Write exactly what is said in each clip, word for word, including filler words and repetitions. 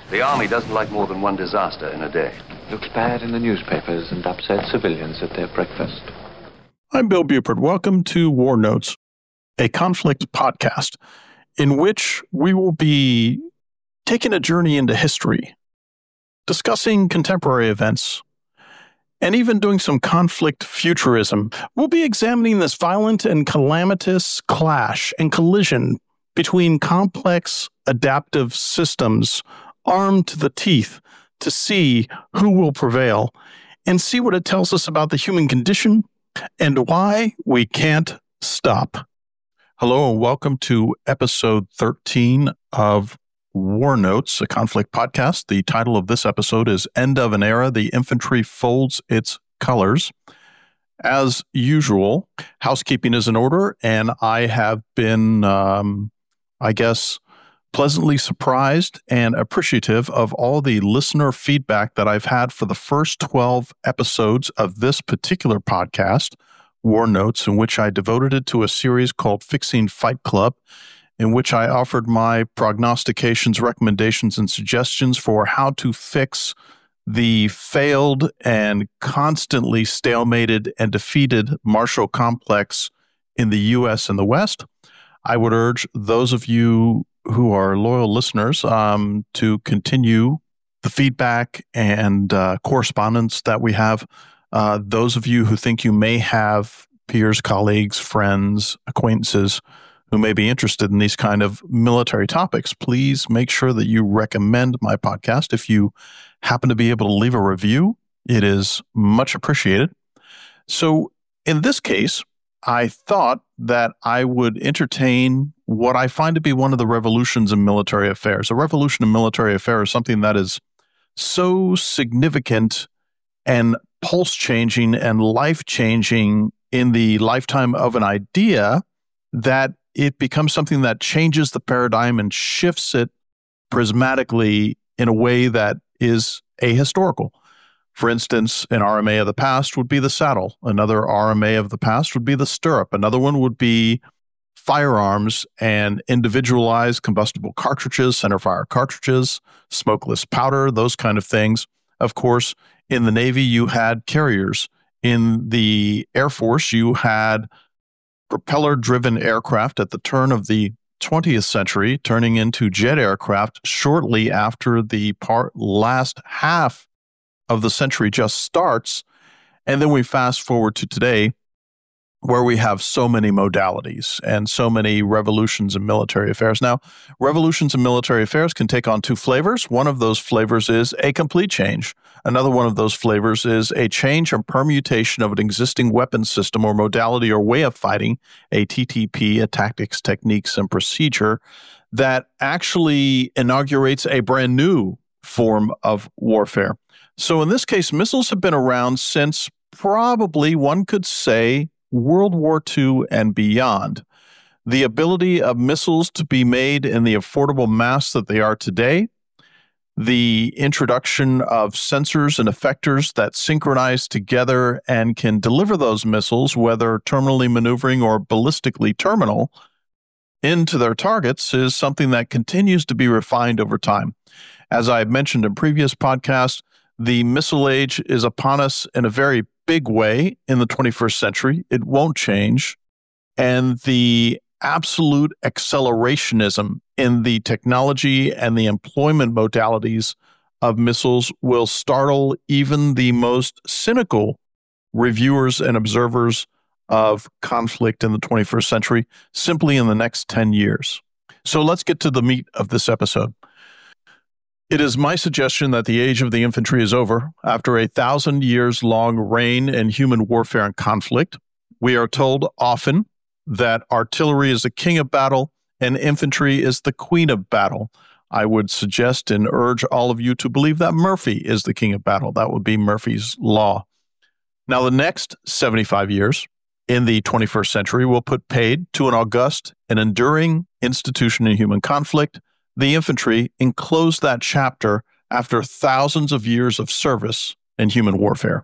The Army doesn't like more than one disaster in a day. Looks bad in the newspapers and upsets civilians at their breakfast. I'm Bill Buford. Welcome to War Notes, a conflict podcast in which we will be taking a journey into history, discussing contemporary events, and even doing some conflict futurism. We'll be examining this violent and calamitous clash and collision between complex adaptive systems armed to the teeth to see who will prevail and see what it tells us about the human condition and why we can't stop. Hello and welcome to episode thirteen of War Notes, a conflict podcast. The title of this episode is End of an Era, the Infantry Folds Its Colors. As usual, housekeeping is in order, and I have been, um, I guess, pleasantly surprised and appreciative of all the listener feedback that I've had for the first twelve episodes of this particular podcast, War Notes, in which I devoted it to a series called Fixing Fight Club, in which I offered my prognostications, recommendations, and suggestions for how to fix the failed and constantly stalemated and defeated Marshall Complex in the U S and the West. I would urge those of you who are loyal listeners um, to continue the feedback and uh, correspondence that we have. Uh, those of you who think you may have peers, colleagues, friends, acquaintances who may be interested in these kind of military topics, please make sure that you recommend my podcast. If you happen to be able to leave a review, it is much appreciated. So in this case, I thought that I would entertain what I find to be one of the revolutions in military affairs. A revolution in military affairs is something that is so significant and pulse-changing and life-changing in the lifetime of an idea that it becomes something that changes the paradigm and shifts it prismatically in a way that is ahistorical. For instance, an R M A of the past would be the saddle. Another R M A of the past would be the stirrup. Another one would be firearms and individualized combustible cartridges, centerfire cartridges, smokeless powder, those kind of things. Of course, in the Navy, you had carriers. In the Air Force, you had propeller-driven aircraft at the turn of the twentieth century, turning into jet aircraft shortly after the part, last half of the century just starts. And then we fast forward to today, where we have so many modalities and so many revolutions in military affairs. Now, revolutions in military affairs can take on two flavors. One of those flavors is a complete change. Another one of those flavors is a change or permutation of an existing weapon system or modality or way of fighting, a T T P, a tactics, techniques, and procedure, that actually inaugurates a brand new form of warfare. So in this case, missiles have been around since probably, one could say, World War Two and beyond. The ability of missiles to be made in the affordable mass that they are today, the introduction of sensors and effectors that synchronize together and can deliver those missiles, whether terminally maneuvering or ballistically terminal, into their targets is something that continues to be refined over time. As I've mentioned in previous podcasts, the missile age is upon us in a very big way in the twenty-first century. It won't change. And the absolute accelerationism in the technology and the employment modalities of missiles will startle even the most cynical reviewers and observers of conflict in the twenty-first century simply in the next ten years. So let's get to the meat of this episode. It is my suggestion that the age of the infantry is over. After a thousand years long reign in human warfare and conflict, we are told often that artillery is the king of battle and infantry is the queen of battle. I would suggest and urge all of you to believe that Murphy is the king of battle. That would be Murphy's Law. Now, the next seventy-five years in the twenty-first century will put paid to an august and enduring institution in human conflict, the infantry, and close that chapter after thousands of years of service in human warfare.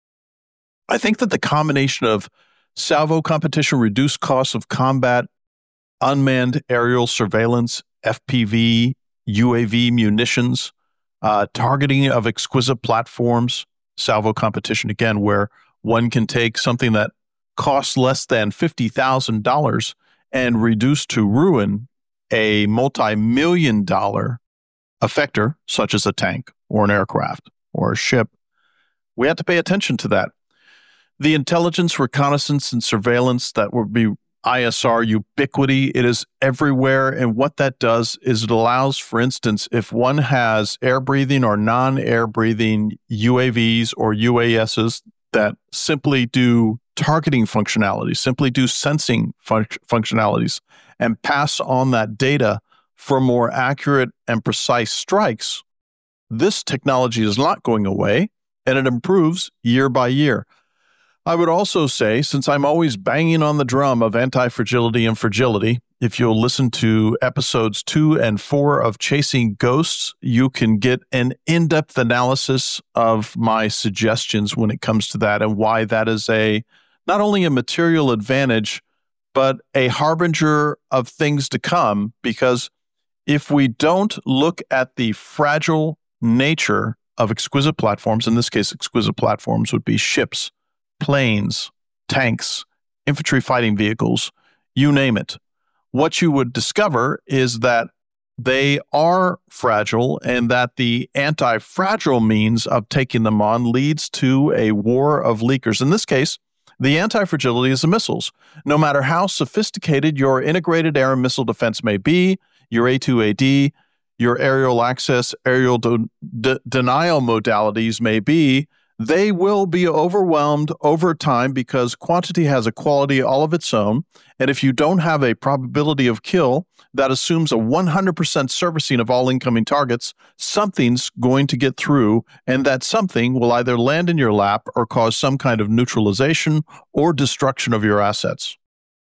I think that the combination of salvo competition, reduced costs of combat, unmanned aerial surveillance, F P V, U A V munitions, uh, targeting of exquisite platforms, salvo competition again, where one can take something that costs less than fifty thousand dollars and reduce to ruin a multi-million dollar effector, such as a tank or an aircraft or a ship. We have to pay attention to that. The intelligence, reconnaissance, and surveillance that would be I S R ubiquity, it is everywhere. And what that does is it allows, for instance, if one has air-breathing or non-air-breathing U A Vs or U A Ss that simply do targeting functionalities, simply do sensing fun- functionalities, and pass on that data for more accurate and precise strikes, this technology is not going away, and it improves year by year. I would also say, since I'm always banging on the drum of anti-fragility and fragility, if you'll listen to episodes two and four of Chasing Ghosts, you can get an in-depth analysis of my suggestions when it comes to that and why that is a not only a material advantage, but a harbinger of things to come. Because if we don't look at the fragile nature of exquisite platforms, in this case, exquisite platforms would be ships, planes, tanks, infantry fighting vehicles, you name it. What you would discover is that they are fragile and that the anti-fragile means of taking them on leads to a war of leakers. In this case, the anti-fragility is the missiles. No matter how sophisticated your integrated air and missile defense may be, your A two A D, your aerial access, aerial de- de- denial modalities may be, they will be overwhelmed over time because quantity has a quality all of its own. And if you don't have a probability of kill that assumes a one hundred percent servicing of all incoming targets, something's going to get through, and that something will either land in your lap or cause some kind of neutralization or destruction of your assets.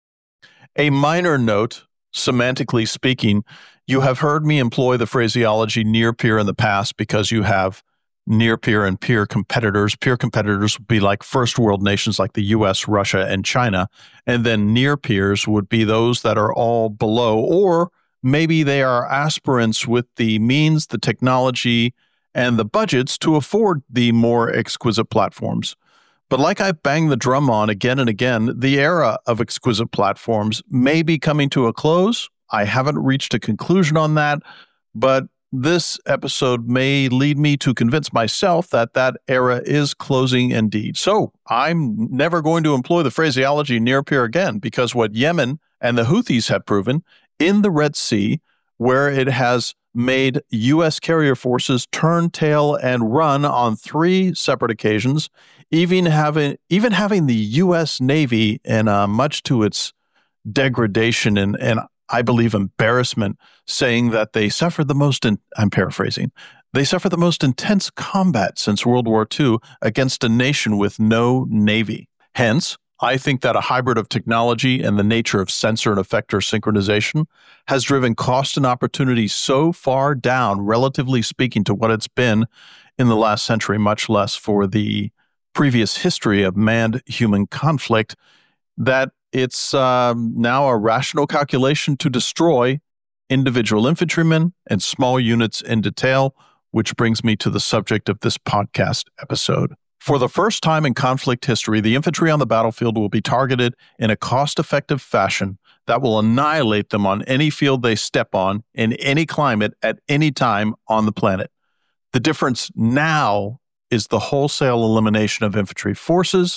A minor note, semantically speaking, you have heard me employ the phraseology near peer in the past because you have near peer and peer competitors. Peer competitors would be like first world nations like the U S, Russia, and China. And then near peers would be those that are all below, or maybe they are aspirants with the means, the technology, and the budgets to afford the more exquisite platforms. But like I bang the drum on again and again, the era of exquisite platforms may be coming to a close. I haven't reached a conclusion on that, but this episode may lead me to convince myself that that era is closing indeed. So I'm never going to employ the phraseology near peer again, because what Yemen and the Houthis have proven in the Red Sea, where it has made U S carrier forces turn tail and run on three separate occasions, even having even having the U S Navy, and uh, much to its degradation and, and I believe embarrassment, saying that they suffered the most, in, I'm paraphrasing, they suffered the most intense combat since World War Two against a nation with no navy. Hence, I think that a hybrid of technology and the nature of sensor and effector synchronization has driven cost and opportunity so far down, relatively speaking, to what it's been in the last century, much less for the previous history of manned-human conflict, that it's um, now a rational calculation to destroy individual infantrymen and small units in detail, which brings me to the subject of this podcast episode. For the first time in conflict history, the infantry on the battlefield will be targeted in a cost-effective fashion that will annihilate them on any field they step on, in any climate, at any time on the planet. The difference now is the wholesale elimination of infantry forces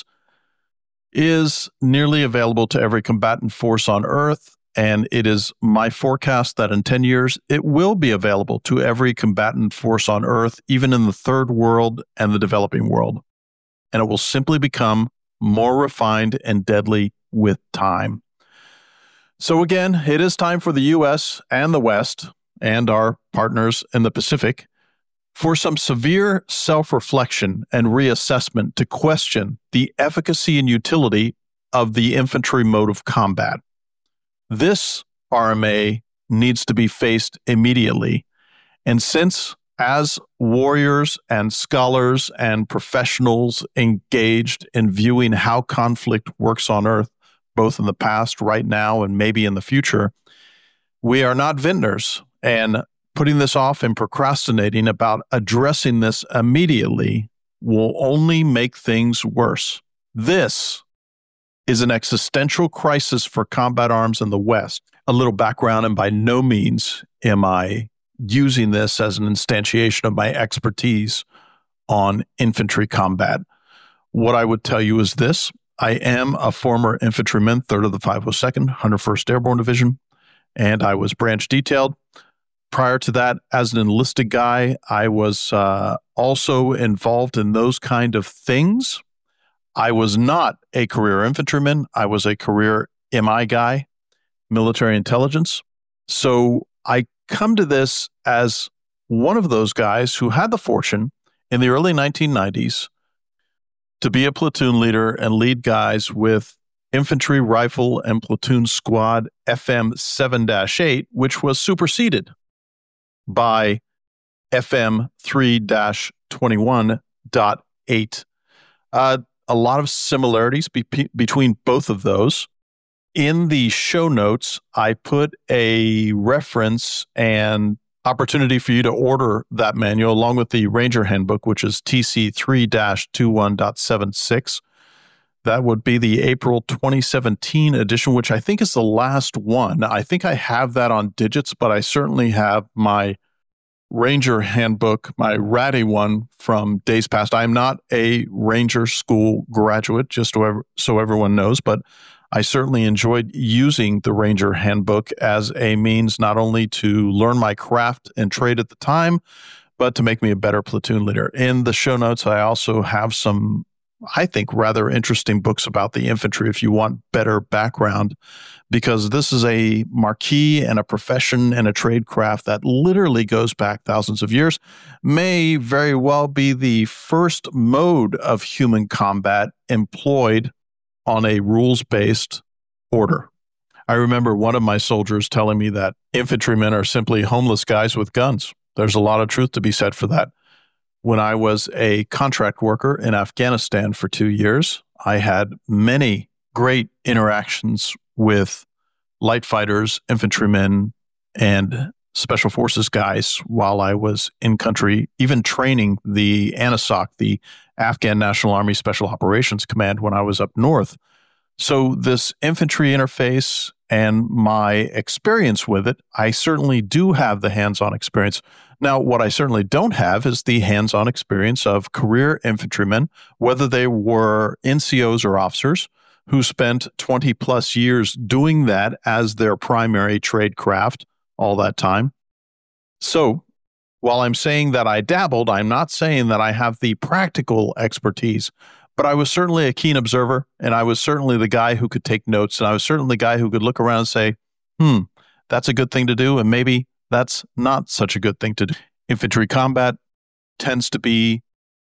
is nearly available to every combatant force on Earth, and it is my forecast that in ten years, it will be available to every combatant force on Earth, even in the third world and the developing world. And it will simply become more refined and deadly with time. So again, it is time for the U S and the West and our partners in the Pacific for some severe self-reflection and reassessment to question the efficacy and utility of the infantry mode of combat. This R M A needs to be faced immediately. And since, as warriors and scholars and professionals engaged in viewing how conflict works on Earth, both in the past, right now, and maybe in the future, we are not vintners. And putting this off and procrastinating about addressing this immediately will only make things worse. This is an existential crisis for combat arms in the West. A little background, and by no means am I using this as an instantiation of my expertise on infantry combat. What I would tell you is this. I am a former infantryman, third of the five oh second, one hundred first Airborne Division, and I was branch detailed. Prior to that, as an enlisted guy, I was uh, also involved in those kind of things. I was not a career infantryman. I was a career M I guy, military intelligence. So I come to this as one of those guys who had the fortune in the early nineteen nineties to be a platoon leader and lead guys with Infantry, Rifle, and Platoon Squad F M seven dash eight, which was superseded by F M three dash twenty-one point eight. Uh, a lot of similarities be- between both of those. In the show notes, I put a reference and opportunity for you to order that manual along with the Ranger Handbook, which is T C three dash twenty-one point seventy-six. That would be the April twenty seventeen edition, which I think is the last one. I think I have that on digits, but I certainly have my Ranger Handbook, my ratty one from days past. I'm not a Ranger School graduate, just so, ever, so everyone knows, but I certainly enjoyed using the Ranger Handbook as a means not only to learn my craft and trade at the time, but to make me a better platoon leader. In the show notes, I also have some, I think, rather interesting books about the infantry if you want better background, because this is a marquee and a profession and a trade craft that literally goes back thousands of years, may very well be the first mode of human combat employed on a rules-based order. I remember one of my soldiers telling me that infantrymen are simply homeless guys with guns. There's a lot of truth to be said for that. When I was a contract worker in Afghanistan for two years, I had many great interactions with light fighters, infantrymen, and special forces guys while I was in country, even training the ANISOC, the Afghan National Army Special Operations Command, when I was up north. So this infantry interface and my experience with it, I certainly do have the hands-on experience. Now, what I certainly don't have is the hands-on experience of career infantrymen, whether they were N C Os or officers, who spent twenty plus years doing that as their primary trade craft all that time. So while I'm saying that I dabbled, I'm not saying that I have the practical expertise, but I was certainly a keen observer, and I was certainly the guy who could take notes, and I was certainly the guy who could look around and say, hmm, that's a good thing to do, and maybe that's not such a good thing to do. Infantry combat tends to be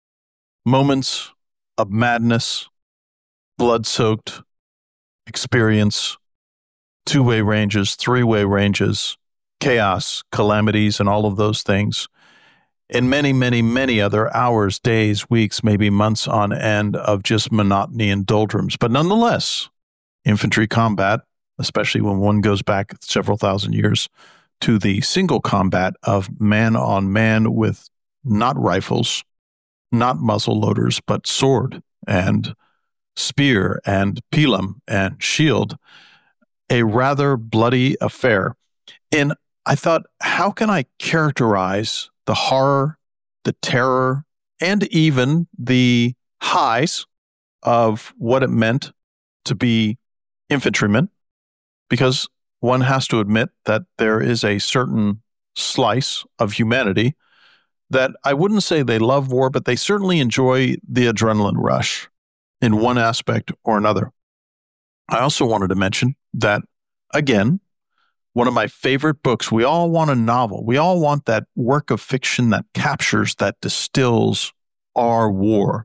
moments of madness, blood-soaked experience, two-way ranges, three-way ranges, chaos, calamities, and all of those things, and many, many, many other hours, days, weeks, maybe months on end of just monotony and doldrums. But nonetheless, infantry combat, especially when one goes back several thousand years to the single combat of man-on-man with not rifles, not muzzle loaders, but sword and spear and pilum and shield, a rather bloody affair. And I thought, how can I characterize the horror, the terror, and even the highs of what it meant to be infantrymen? Because one has to admit that there is a certain slice of humanity that I wouldn't say they love war, but they certainly enjoy the adrenaline rush in one aspect or another. I also wanted to mention that, again, one of my favorite books, we all want a novel. We all want that work of fiction that captures, that distills our war.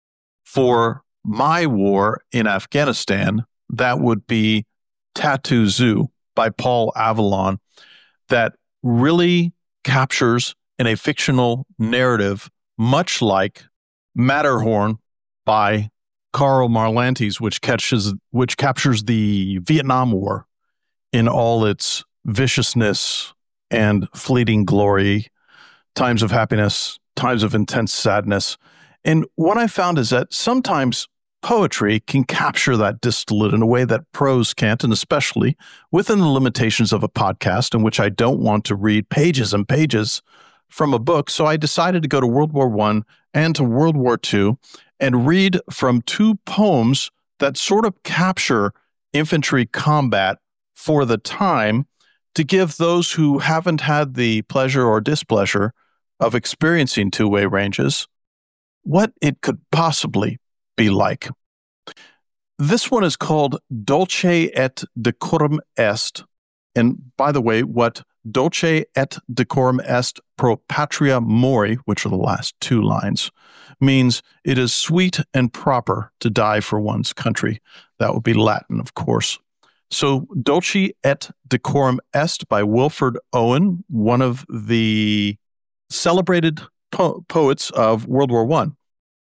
For my war in Afghanistan, that would be Tattoo Zoo by Paul Avalon, that really captures in a fictional narrative, much like Matterhorn by Karl Marlantes, which catches, which captures the Vietnam War in all its viciousness, and fleeting glory, times of happiness, times of intense sadness. And what I found is that sometimes poetry can capture that distillate in a way that prose can't, and especially within the limitations of a podcast in which I don't want to read pages and pages from a book. So I decided to go to World War One and to World War Two and read from two poems that sort of capture infantry combat for the time, to give those who haven't had the pleasure or displeasure of experiencing two-way ranges what it could possibly be like. This one is called Dulce et Decorum Est. And by the way, what Dulce et Decorum Est pro patria mori, which are the last two lines, means it is sweet and proper to die for one's country. That would be Latin, of course. So Dulce et Decorum Est by Wilfred Owen, one of the celebrated po- poets of World War One.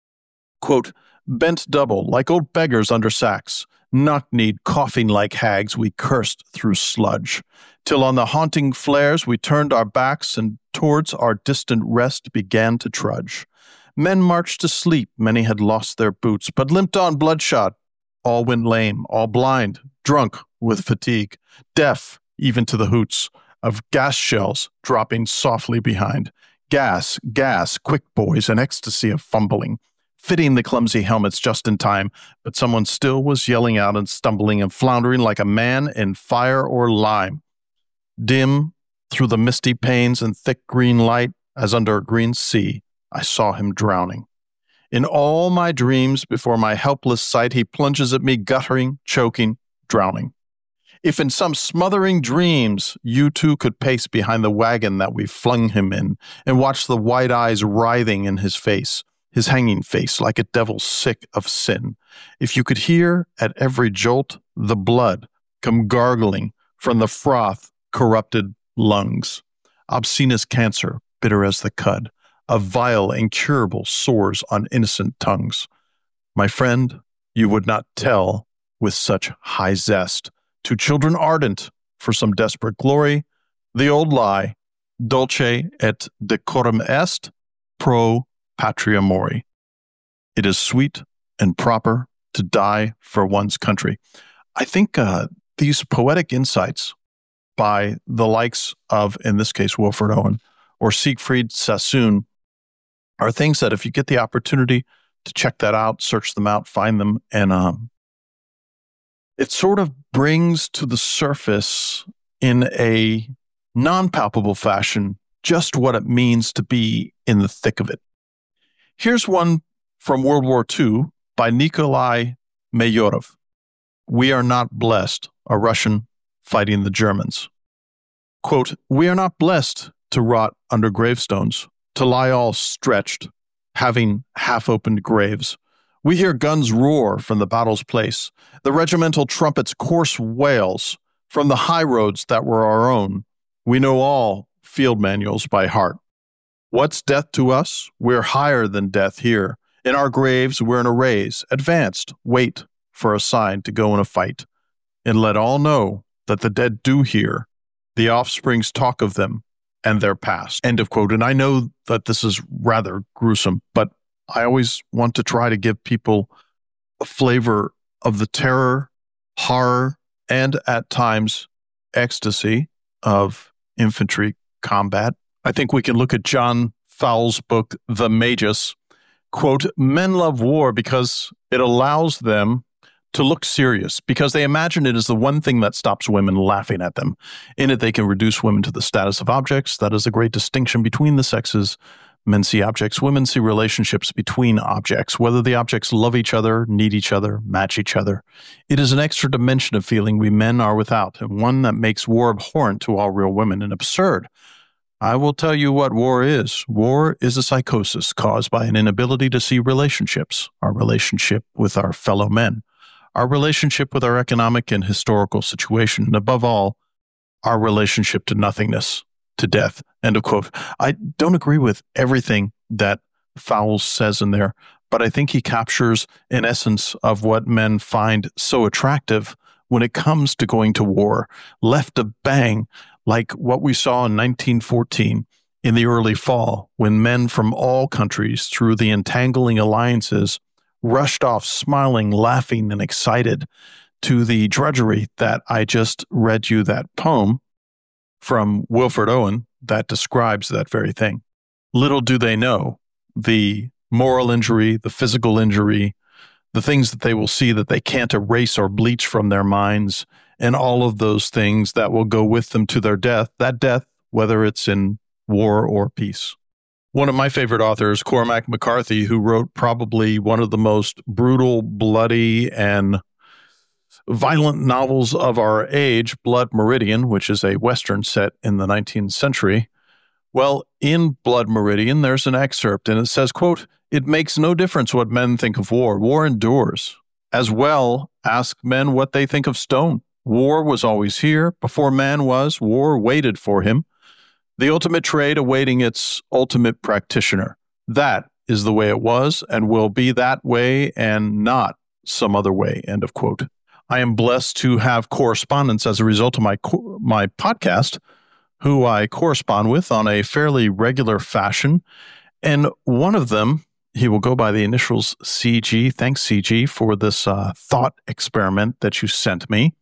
Quote, bent double, like old beggars under sacks, knock-kneed, coughing like hags, we cursed through sludge, till on the haunting flares we turned our backs and towards our distant rest began to trudge. Men marched to sleep, many had lost their boots, but limped on bloodshot. All went lame, all blind, drunk with fatigue, deaf even to the hoots of gas shells dropping softly behind. Gas, gas, quick boys, an ecstasy of fumbling, fitting the clumsy helmets just in time, but someone still was yelling out and stumbling and floundering like a man in fire or lime. Dim, through the misty panes and thick green light, as under a green sea, I saw him drowning. In all my dreams, before my helpless sight, he plunges at me, guttering, choking, drowning. If in some smothering dreams you too could pace behind the wagon that we flung him in and watch the white eyes writhing in his face, his hanging face like a devil sick of sin, if you could hear at every jolt the blood come gargling from the froth corrupted lungs, obscene as cancer, bitter as the cud, of vile incurable sores on innocent tongues. My friend, you would not tell with such high zest to children ardent for some desperate glory the old lie, dulce et decorum est pro patria mori. It is sweet and proper to die for one's country. I think uh, these poetic insights by the likes of, in this case, Wilfred Owen or Siegfried Sassoon, are things that if you get the opportunity to check that out, search them out, find them, and um, it sort of brings to the surface in a non-palpable fashion just what it means to be in the thick of it. Here's one from World War Two by Nikolai Mayorov. We are not blessed, a Russian fighting the Germans. Quote, we are not blessed to rot under gravestones, to lie all stretched, having half-opened graves. We hear guns roar from the battle's place, the regimental trumpets' coarse wails from the high roads that were our own. We know all field manuals by heart. What's death to us? We're higher than death here. In our graves, we're in arrays, advanced, wait for a sign to go in a fight. And let all know that the dead do hear, the offsprings talk of them, and their past. End of quote. And I know that this is rather gruesome, but I always want to try to give people a flavor of the terror, horror, and at times ecstasy of infantry combat. I think we can look at John Fowles' book, The Magus. Quote, men love war because it allows them to look serious, because they imagine it is the one thing that stops women laughing at them. In it, they can reduce women to the status of objects. That is a great distinction between the sexes. Men see objects, women see relationships between objects, whether the objects love each other, need each other, match each other. It is an extra dimension of feeling we men are without, and one that makes war abhorrent to all real women and absurd. I will tell you what war is. War is a psychosis caused by an inability to see relationships, our relationship with our fellow men, our relationship with our economic and historical situation, and above all, our relationship to nothingness, to death. End of quote. I don't agree with everything that Fowles says in there, but I think he captures an essence of what men find so attractive when it comes to going to war. Left of bang, like what we saw in nineteen fourteen in the early fall, when men from all countries, through the entangling alliances, rushed off smiling, laughing, and excited to the drudgery that I just read you that poem from Wilfred Owen that describes that very thing. Little do they know the moral injury, the physical injury, the things that they will see that they can't erase or bleach from their minds, and all of those things that will go with them to their death, that death, whether it's in war or peace. One of my favorite authors, Cormac McCarthy, who wrote probably one of the most brutal, bloody, and violent novels of our age, Blood Meridian, which is a Western set in the nineteenth century. Well, in Blood Meridian, there's an excerpt, and it says, quote, "It makes no difference what men think of war. War endures. As well, ask men what they think of stone. War was always here. Before man was, war waited for him. The ultimate trade awaiting its ultimate practitioner. That is the way it was and will be that way and not some other way," end of quote. I am blessed to have correspondents as a result of my my podcast, who I correspond with on a fairly regular fashion. And one of them, he will go by the initials C G. Thanks, C G, for this uh, thought experiment that you sent me.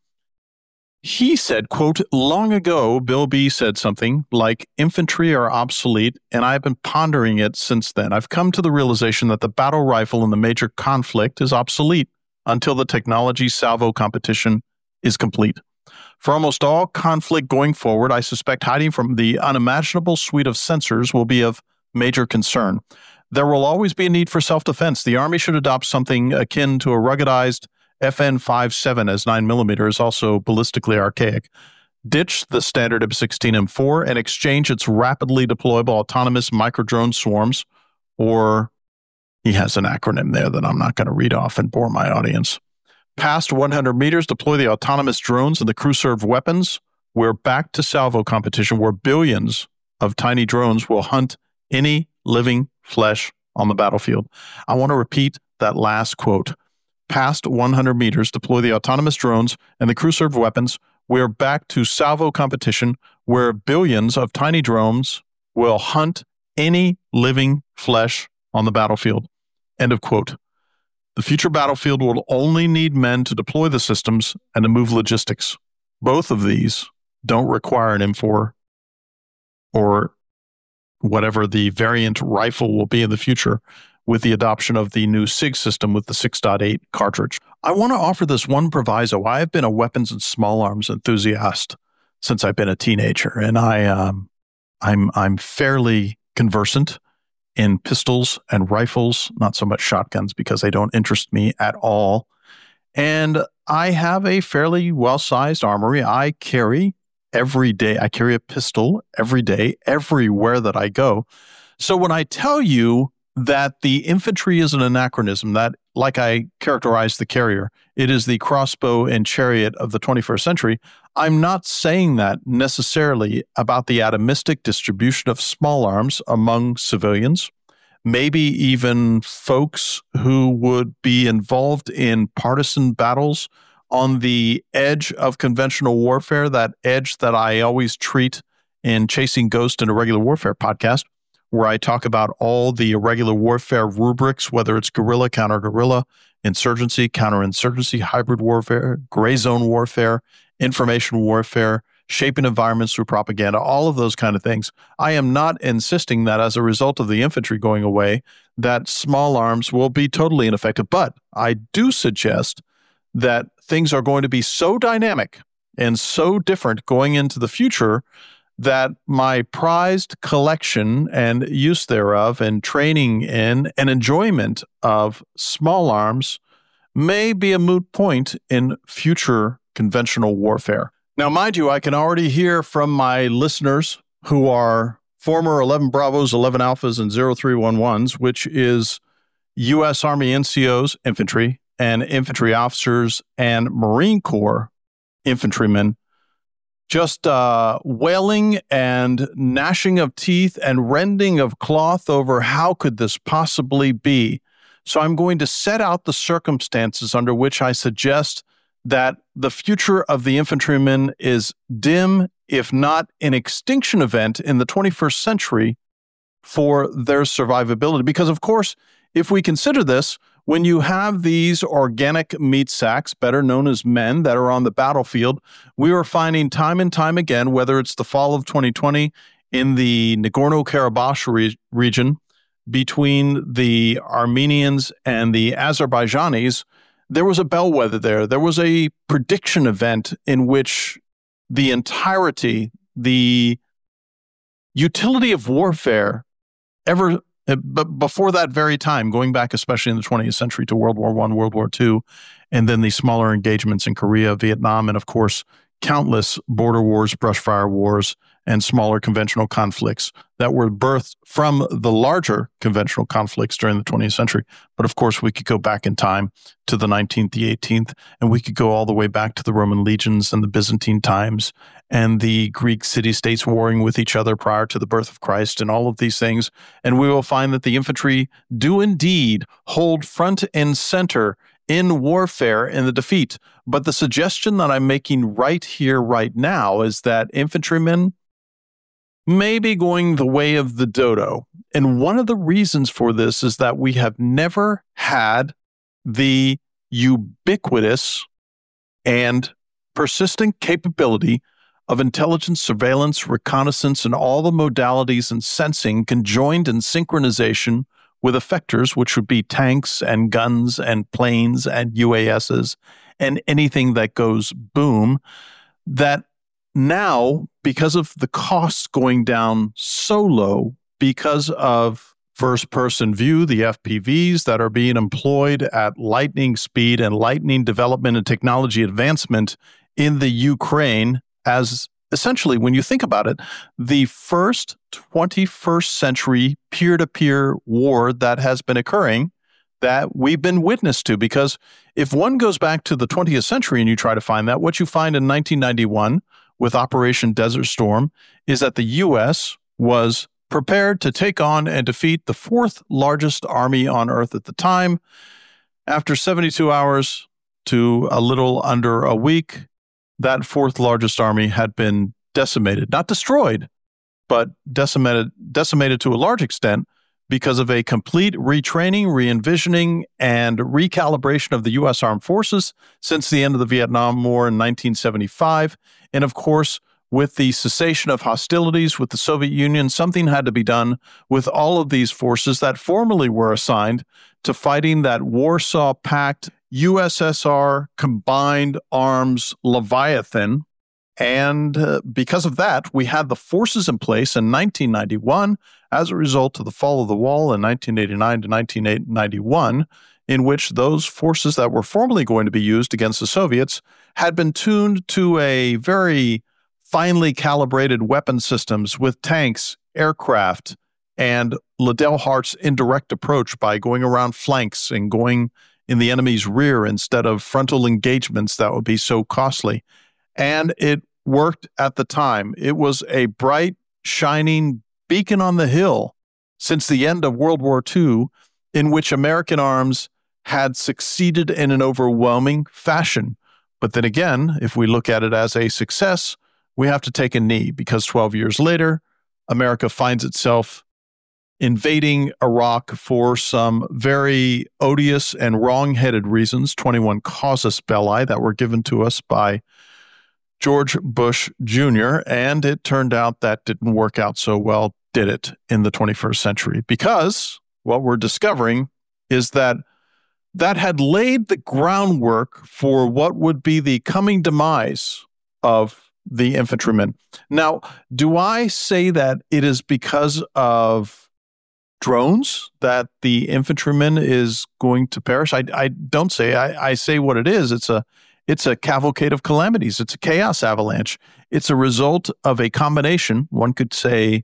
He said, quote, "Long ago, Bill B said something like infantry are obsolete, and I've been pondering it since then. I've come to the realization that the battle rifle in the major conflict is obsolete until the technology salvo competition is complete. For almost all conflict going forward, I suspect hiding from the unimaginable suite of sensors will be of major concern. There will always be a need for self-defense. The Army should adopt something akin to a ruggedized F N fifty-seven, as nine millimeter is also ballistically archaic. Ditch the standard M sixteen M four and exchange its rapidly deployable autonomous micro-drone swarms," or he has an acronym there that I'm not going to read off and bore my audience. "Past one hundred meters, deploy the autonomous drones and the crew-served weapons. We're back to salvo competition where billions of tiny drones will hunt any living flesh on the battlefield." I want to repeat that last quote. "Past one hundred meters, deploy the autonomous drones and the crew-served weapons. We're back to salvo competition where billions of tiny drones will hunt any living flesh on the battlefield." End of quote. The future battlefield will only need men to deploy the systems and to move logistics. Both of these don't require an M four or whatever the variant rifle will be in the future with the adoption of the new SIG system with the six point eight cartridge. I want to offer this one proviso. I have been a weapons and small arms enthusiast since I've been a teenager, and I, um, I'm, I'm fairly conversant in pistols and rifles, not so much shotguns because they don't interest me at all. And I have a fairly well-sized armory. I carry every day. I carry a pistol every day, everywhere that I go. So when I tell you that the infantry is an anachronism, that, like I characterized the carrier, it is the crossbow and chariot of the twenty-first century, I'm not saying that necessarily about the atomistic distribution of small arms among civilians, maybe even folks who would be involved in partisan battles on the edge of conventional warfare, that edge that I always treat in Chasing Ghost and Irregular Warfare podcast, where I talk about all the irregular warfare rubrics, whether it's guerrilla, counter-guerrilla, insurgency, counterinsurgency, hybrid warfare, gray zone warfare, information warfare, shaping environments through propaganda, all of those kind of things. I am not insisting that as a result of the infantry going away, that small arms will be totally ineffective. But I do suggest that things are going to be so dynamic and so different going into the future that my prized collection and use thereof and training in and enjoyment of small arms may be a moot point in future conventional warfare. Now, mind you, I can already hear from my listeners who are former eleven Bravos, eleven Alphas, and zero three one ones, which is U S Army N C Os, infantry, and infantry officers and Marine Corps infantrymen, just uh, wailing and gnashing of teeth and rending of cloth over how could this possibly be. So I'm going to set out the circumstances under which I suggest that the future of the infantryman is dim if not an extinction event in the twenty-first century for their survivability. Because, of course, if we consider this, when you have these organic meat sacks, better known as men, that are on the battlefield, we are finding time and time again, whether it's the fall of twenty twenty in the Nagorno-Karabakh re- region between the Armenians and the Azerbaijanis, there was a bellwether there. There was a prediction event in which the entirety, the utility of warfare ever, but before that very time, going back especially in the twentieth century to World War One, World War Two, and then the smaller engagements in Korea, Vietnam, and of course, countless border wars, brushfire wars, and smaller conventional conflicts that were birthed from the larger conventional conflicts during the twentieth century. But of course, we could go back in time to the nineteenth, the eighteenth, and we could go all the way back to the Roman legions and the Byzantine times and the Greek city-states warring with each other prior to the birth of Christ and all of these things. And we will find that the infantry do indeed hold front and center in warfare in the defeat. But the suggestion that I'm making right here, right now, is that infantrymen may be going the way of the dodo. And one of the reasons for this is that we have never had the ubiquitous and persistent capability of intelligence, surveillance, reconnaissance, and all the modalities and sensing conjoined in synchronization with effectors, which would be tanks and guns and planes and U A Ss and anything that goes boom, that now, because of the costs going down so low, because of first-person view, the F P Vs that are being employed at lightning speed and lightning development and technology advancement in the Ukraine, as essentially, when you think about it, the first twenty-first century peer-to-peer war that has been occurring that we've been witness to. Because if one goes back to the twentieth century and you try to find that, what you find in nineteen ninety-one with Operation Desert Storm is that the U S was prepared to take on and defeat the fourth largest army on Earth at the time. After seventy-two hours to a little under a week, that fourth largest army had been decimated, not destroyed, but decimated, decimated to a large extent because of a complete retraining, re-envisioning, and recalibration of the U S Armed Forces since the end of the Vietnam War in nineteen seventy-five. And of course, with the cessation of hostilities with the Soviet Union, something had to be done with all of these forces that formerly were assigned to fighting that Warsaw Pact U S S R Combined Arms Leviathan. And uh, because of that, we had the forces in place in nineteen ninety-one as a result of the fall of the wall in nineteen eighty-nine to nineteen ninety-one, in which those forces that were formerly going to be used against the Soviets had been tuned to a very finely calibrated weapon systems with tanks, aircraft, and Liddell Hart's indirect approach by going around flanks and going in the enemy's rear instead of frontal engagements that would be so costly. And it worked at the time. It was a bright, shining beacon on the hill since the end of World War Two, in which American arms had succeeded in an overwhelming fashion. But then again, if we look at it as a success, we have to take a knee, because twelve years later, America finds itself invading Iraq for some very odious and wrong-headed reasons, twenty-one casus belli that were given to us by George Bush Junior And it turned out that didn't work out so well, did it, in the twenty-first century? Because what we're discovering is that that had laid the groundwork for what would be the coming demise of the infantrymen. Now, do I say that it is because of drones that the infantryman is going to perish? I, I don't say. I, I say what it is. It's a it's a cavalcade of calamities. It's a chaos avalanche. It's a result of a combination. One could say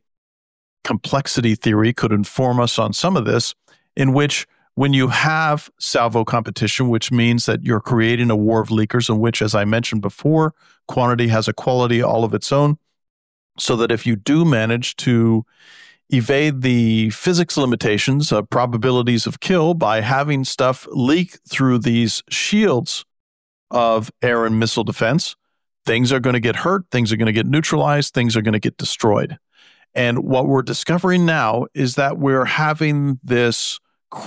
complexity theory could inform us on some of this, in which when you have salvo competition, which means that you're creating a war of leakers in which, as I mentioned before, quantity has a quality all of its own, so that if you do manage to evade the physics limitations of probabilities of kill by having stuff leak through these shields of air and missile defense, things are going to get hurt, things are going to get neutralized, things are going to get destroyed. And what we're discovering now is that we're having this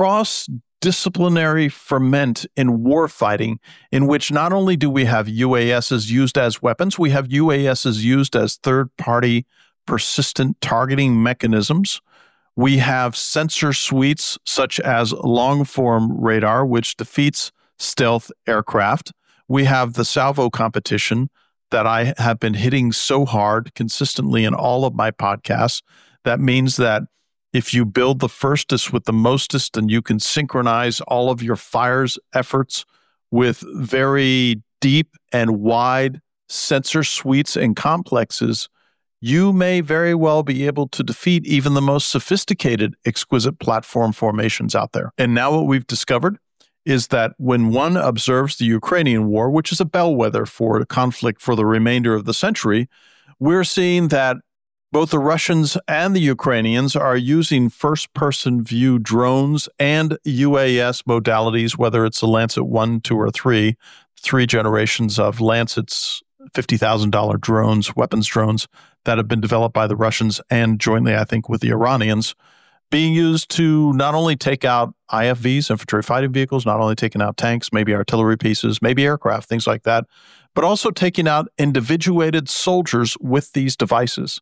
cross-disciplinary ferment in warfighting, in which not only do we have U A Ss used as weapons, we have U A Ss used as third-party persistent targeting mechanisms. We have sensor suites such as long-form radar, which defeats stealth aircraft. We have the salvo competition that I have been hitting so hard consistently in all of my podcasts. That means that if you build the firstest with the mostest, and you can synchronize all of your fires efforts with very deep and wide sensor suites and complexes, you may very well be able to defeat even the most sophisticated, exquisite platform formations out there. And now what we've discovered is that when one observes the Ukrainian war, which is a bellwether for the conflict for the remainder of the century, we're seeing that both the Russians and the Ukrainians are using first-person view drones and U A S modalities, whether it's the Lancet one, two, or three, three generations of Lancet's fifty thousand dollars drones, weapons drones, that have been developed by the Russians and jointly, I think, with the Iranians, being used to not only take out I F Vs, infantry fighting vehicles, not only taking out tanks, maybe artillery pieces, maybe aircraft, things like that, but also taking out individuated soldiers with these devices.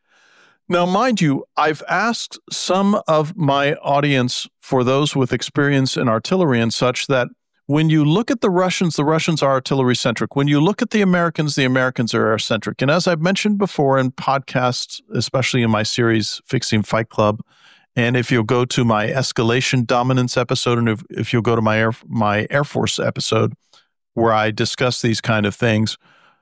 Now, mind you, I've asked some of my audience, for those with experience in artillery and such, that when you look at the Russians, the Russians are artillery-centric. When you look at the Americans, the Americans are air-centric. And as I've mentioned before in podcasts, especially in my series, Fixing Fight Club, and if you'll go to my escalation dominance episode, and if, if you'll go to my Air, my Air Force episode, where I discuss these kind of things,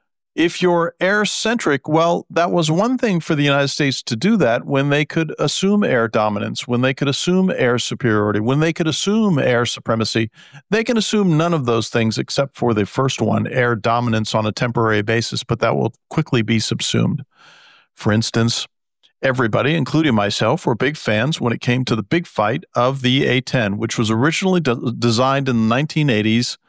if you're air-centric, well, that was one thing for the United States to do that when they could assume air dominance, when they could assume air superiority, when they could assume air supremacy. They can assume none of those things except for the first one, air dominance on a temporary basis, but that will quickly be subsumed. For instance, everybody, including myself, were big fans when it came to the big fight of the A ten, which was originally de- designed in the nineteen eighties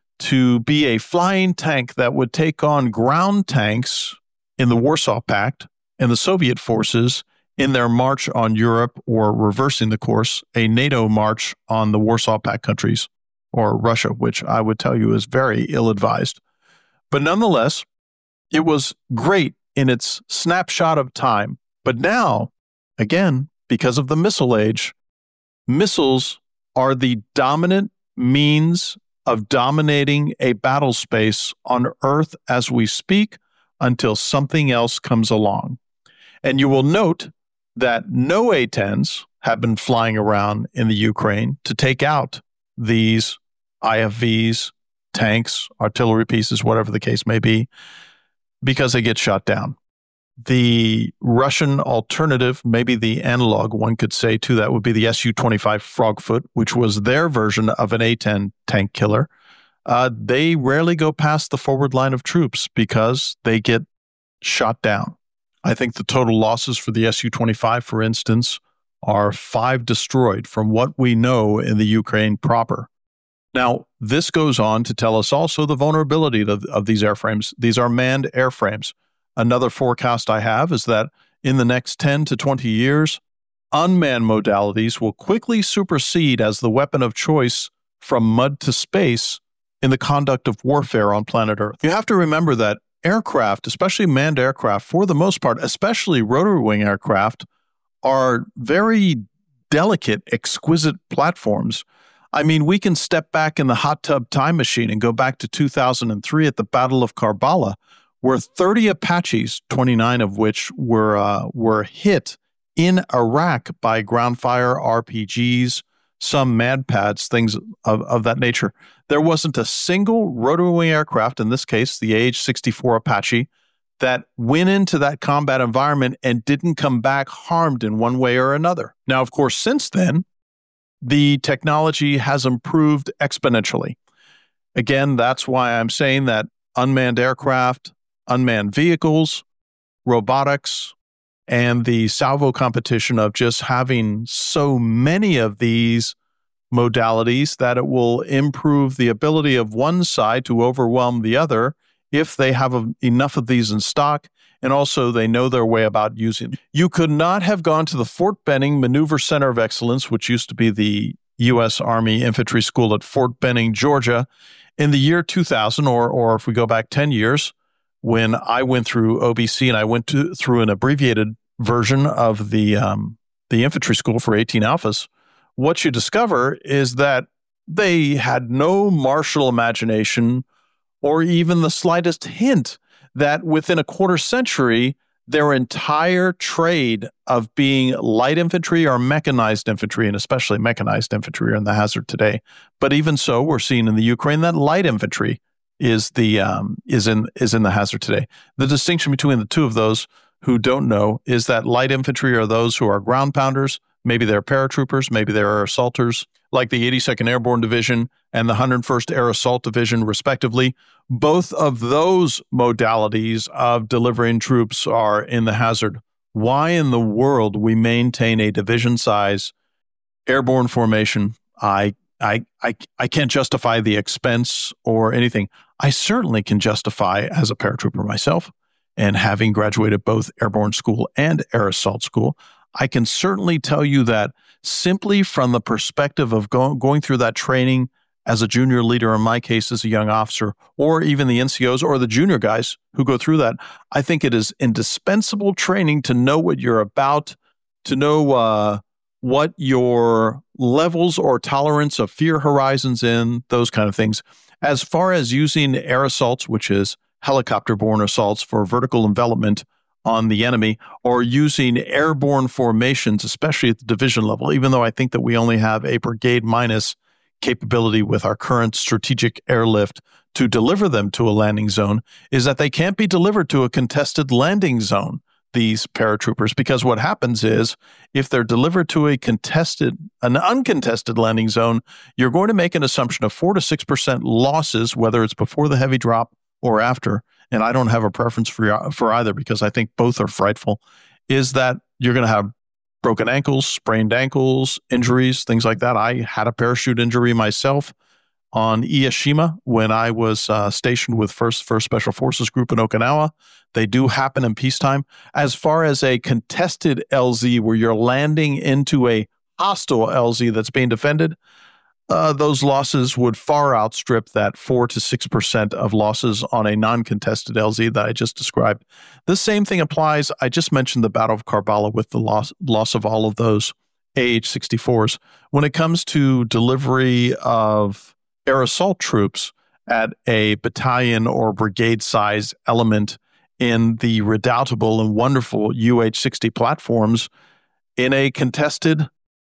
to be a flying tank that would take on ground tanks in the Warsaw Pact and the Soviet forces in their march on Europe, or reversing the course, a NATO march on the Warsaw Pact countries, or Russia, which I would tell you is very ill-advised. But nonetheless, it was great in its snapshot of time. But now, again, because of the missile age, missiles are the dominant means of dominating a battle space on Earth as we speak until something else comes along. And you will note that no A tens have been flying around in the Ukraine to take out these I F Vs, tanks, artillery pieces, whatever the case may be, because they get shot down. The Russian alternative, maybe the analog one could say to that, would be the S U twenty-five Frogfoot, which was their version of an A ten tank killer. Uh, they rarely go past the forward line of troops because they get shot down. I think the total losses for the S U twenty-five, for instance, are five destroyed from what we know in the Ukraine proper. Now, this goes on to tell us also the vulnerability of, of these airframes. These are manned airframes. Another forecast I have is that in the next ten to twenty years, unmanned modalities will quickly supersede as the weapon of choice from mud to space in the conduct of warfare on planet Earth. You have to remember that aircraft, especially manned aircraft, for the most part, especially rotary wing aircraft, are very delicate, exquisite platforms. I mean, we can step back in the hot tub time machine and go back to two thousand three at the Battle of Karbala, where thirty Apaches, twenty-nine of which were uh, were hit in Iraq by ground fire, R P Gs, some MADPADs, things of, of that nature. There wasn't a single rotary wing aircraft, in this case, the A H sixty-four Apache, that went into that combat environment and didn't come back harmed in one way or another. Now, of course, since then, the technology has improved exponentially. Again, that's why I'm saying that unmanned aircraft, unmanned vehicles, robotics, and the salvo competition of just having so many of these modalities that it will improve the ability of one side to overwhelm the other if they have a, enough of these in stock, and also they know their way about using. You could not have gone to the Fort Benning Maneuver Center of Excellence, which used to be the U S Army Infantry School at Fort Benning, Georgia, in the year two thousand, or or if we go back ten years, when I went through O B C and I went to, through an abbreviated version of the um, the infantry school for eighteen Alphas, what you discover is that they had no martial imagination or even the slightest hint that within a quarter century, their entire trade of being light infantry or mechanized infantry, and especially mechanized infantry, are in the hazard today. But even so, we're seeing in the Ukraine that light infantry is the um, is in is in the hazard today. The distinction between the two of those who don't know is that light infantry are those who are ground pounders. Maybe they're paratroopers, maybe they're assaulters, like the eighty-second Airborne Division and the one hundred first Air Assault Division, respectively. Both of those modalities of delivering troops are in the hazard. Why in the world we maintain a division-size airborne formation, I, I, I, I can't justify the expense or anything. I certainly can justify, as a paratrooper myself, and having graduated both airborne school and air assault school, I can certainly tell you that simply from the perspective of go- going through that training as a junior leader, in my case as a young officer, or even the N C Os or the junior guys who go through that, I think it is indispensable training to know what you're about, to know uh, what your levels or tolerance of fear horizons in, those kind of things. As far as using air assaults, which is helicopter-borne assaults for vertical envelopment on the enemy, or using airborne formations, especially at the division level, even though I think that we only have a brigade minus capability with our current strategic airlift to deliver them to a landing zone, is that they can't be delivered to a contested landing zone, these paratroopers, because what happens is if they're delivered to a contested, an uncontested landing zone, you're going to make an assumption of four to six percent losses, whether it's before the heavy drop or after. And I don't have a preference for for either because I think both are frightful, is that you're going to have broken ankles, sprained ankles, injuries, things like that. I had a parachute injury myself on Ieshima when I was uh, stationed with first, first Special Forces Group in Okinawa. They do happen in peacetime. As far as a contested L Z where you're landing into a hostile L Z that's being defended, Uh, those losses would far outstrip that four to six percent of losses on a non-contested L Z that I just described. The same thing applies. I just mentioned the Battle of Karbala with the loss, loss of all of those A H sixty-fours. When it comes to delivery of air assault troops at a battalion or brigade size element in the redoubtable and wonderful U H sixty platforms in a contested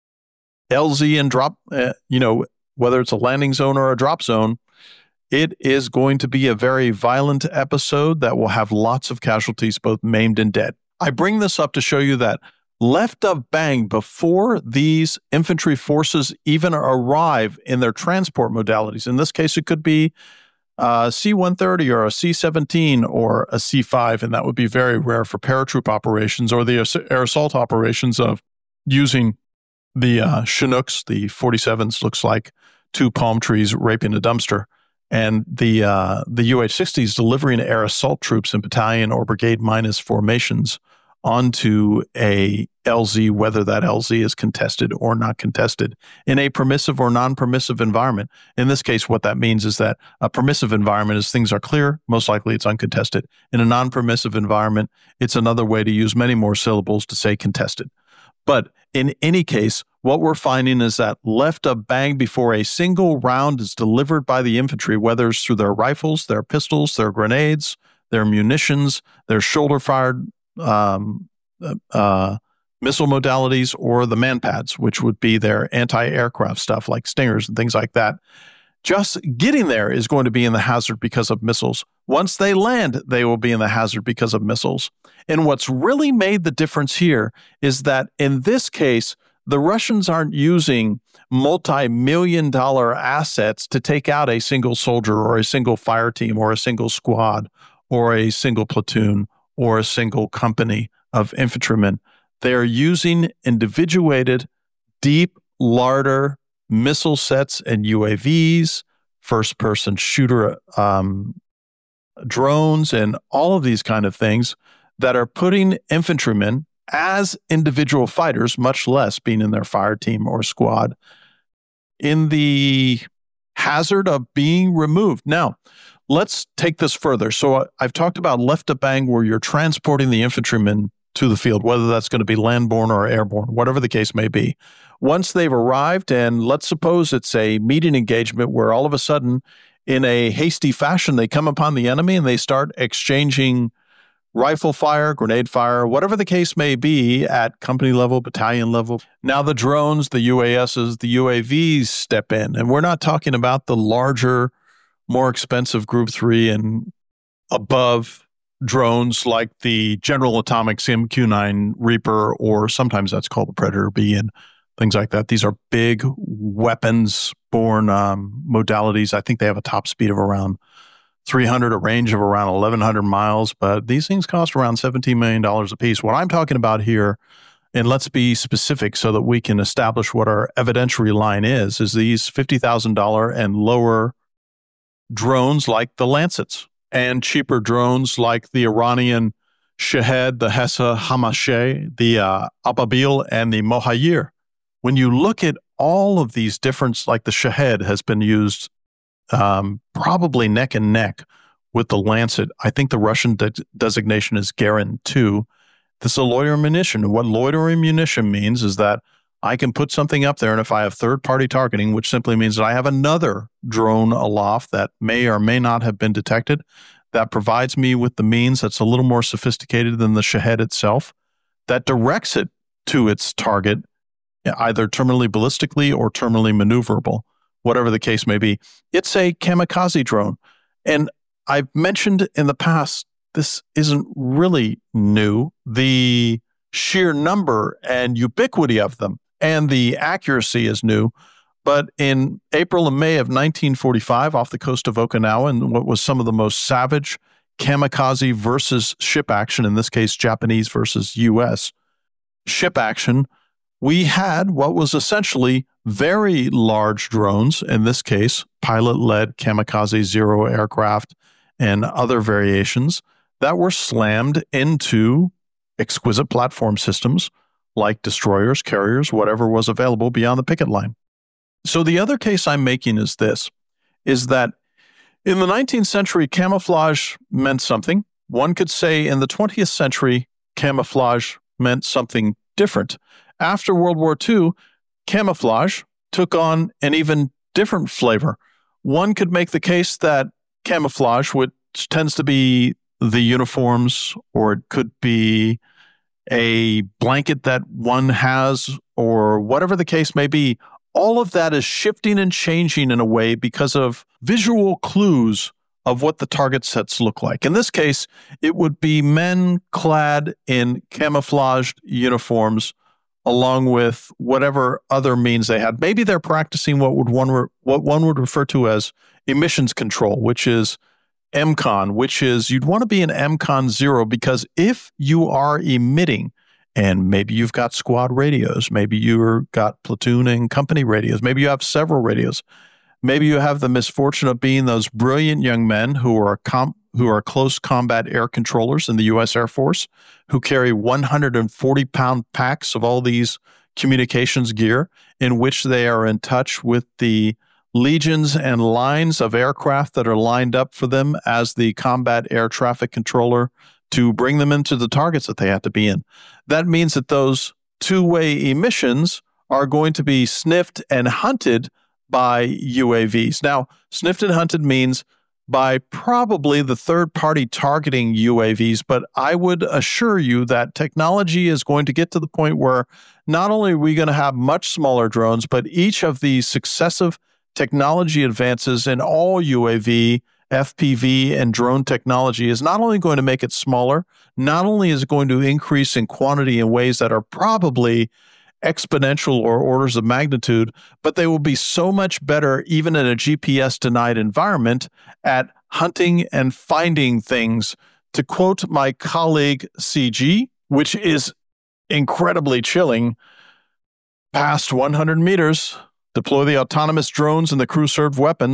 L Z and drop, uh, you know, whether it's a landing zone or a drop zone, it is going to be a very violent episode that will have lots of casualties, both maimed and dead. I bring this up to show you that left of bang, before these infantry forces even arrive in their transport modalities, in this case, it could be a C one thirty or a C seventeen or a C five, and that would be very rare for paratroop operations or the air assault operations of using the uh, Chinooks, the forty-sevens, looks like two palm trees raping a dumpster. And the uh, the U H sixties delivering air assault troops in battalion or brigade minus formations onto a L Z, whether that L Z is contested or not contested, in a permissive or non-permissive environment. In this case, what that means is that a permissive environment is things are clear, most likely it's uncontested. In a non-permissive environment, it's another way to use many more syllables to say contested. But in any case, what we're finding is that left of bang before a single round is delivered by the infantry, whether it's through their rifles, their pistols, their grenades, their munitions, their shoulder-fired um, uh, missile modalities, or the manpads, which would be their anti-aircraft stuff like Stingers and things like that. Just getting there is going to be in the hazard because of missiles. Once they land, they will be in the hazard because of missiles. And what's really made the difference here is that in this case, the Russians aren't using multi-million dollar assets to take out a single soldier or a single fire team or a single squad or a single platoon or a single company of infantrymen. They're using individuated, deep larder missile sets and U A Vs, first-person shooter um, drones and all of these kind of things that are putting infantrymen as individual fighters, much less being in their fire team or squad, in the hazard of being removed. Now, let's take this further. So I've talked about left to bang, where you're transporting the infantrymen to the field, whether that's going to be landborne or airborne, whatever the case may be. Once they've arrived, and let's suppose it's a meeting engagement where all of a sudden, in a hasty fashion, they come upon the enemy and they start exchanging rifle fire, grenade fire, whatever the case may be at company level, battalion level. Now the drones, the U A Ss, the U A Vs step in. And we're not talking about the larger, more expensive Group three and above drones like the General Atomics M Q nine Reaper, or sometimes that's called the Predator B and things like that. These are big weapons-borne um, modalities. I think they have a top speed of around three hundred, a range of around eleven hundred miles, but these things cost around seventeen million dollars a piece. What I'm talking about here, and let's be specific so that we can establish what our evidentiary line is, is these fifty thousand dollars and lower drones like the Lancets, and cheaper drones like the Iranian Shahed, the Hessa Hamashe, the uh, Ababil, and the Mohayir. When you look at all of these different, like the Shahed has been used um, probably neck and neck with the Lancet. I think the Russian de- designation is Garand two. This is a loitering munition. What loitering munition means is that I can put something up there, and if I have third-party targeting, which simply means that I have another drone aloft that may or may not have been detected, that provides me with the means that's a little more sophisticated than the Shahed itself, that directs it to its target, either terminally ballistically or terminally maneuverable, whatever the case may be. It's a kamikaze drone. And I've mentioned in the past, this isn't really new. The sheer number and ubiquity of them and the accuracy is new. But in April and May of nineteen forty-five, off the coast of Okinawa, in what was some of the most savage kamikaze versus ship action, in this case, Japanese versus U S ship action, we had what was essentially very large drones, in this case, pilot-led kamikaze Zero aircraft and other variations that were slammed into exquisite platform systems like destroyers, carriers, whatever was available beyond the picket line. So the other case I'm making is this, is that in the nineteenth century, camouflage meant something. One could say in the twentieth century, camouflage meant something different. After World War Two, camouflage took on an even different flavor. One could make the case that camouflage, which tends to be the uniforms, or it could be a blanket that one has, or whatever the case may be, all of that is shifting and changing in a way because of visual clues of what the target sets look like. In this case, it would be men clad in camouflaged uniforms along with whatever other means they had. Maybe they're practicing what would one re- what one would refer to as emissions control, which is M CON, which is you'd want to be in M CON zero, because if you are emitting, and maybe you've got squad radios, maybe you've got platoon and company radios, maybe you have several radios, maybe you have the misfortune of being those brilliant young men who are com- who are close combat air controllers in the U S Air Force, who carry one hundred forty pound packs of all these communications gear in which they are in touch with the legions and lines of aircraft that are lined up for them as the combat air traffic controller to bring them into the targets that they have to be in. That means that those two-way emissions are going to be sniffed and hunted by U A Vs. Now, sniffed and hunted means by probably the third-party targeting U A Vs, but I would assure you that technology is going to get to the point where not only are we going to have much smaller drones, but each of these successive technology advances in all U A V, F P V, and drone technology is not only going to make it smaller, not only is it going to increase in quantity in ways that are probably exponential or orders of magnitude, but they will be so much better even in a G P S-denied environment at hunting and finding things. To quote my colleague C G, which is incredibly chilling, past one hundred meters, deploy the autonomous drones and the crew-served weapons.